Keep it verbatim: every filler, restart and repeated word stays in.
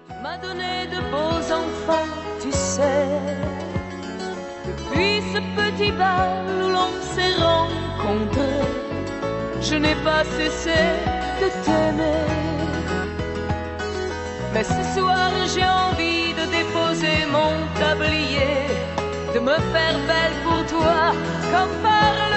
m'a donné de beaux enfants, tu sais. Depuis ce petit bal où l'on s'est rencontrés, je n'ai pas cessé de t'aimer. Mais ce soir j'ai envie de déposer mon tablier, de me faire belle pour toi comme par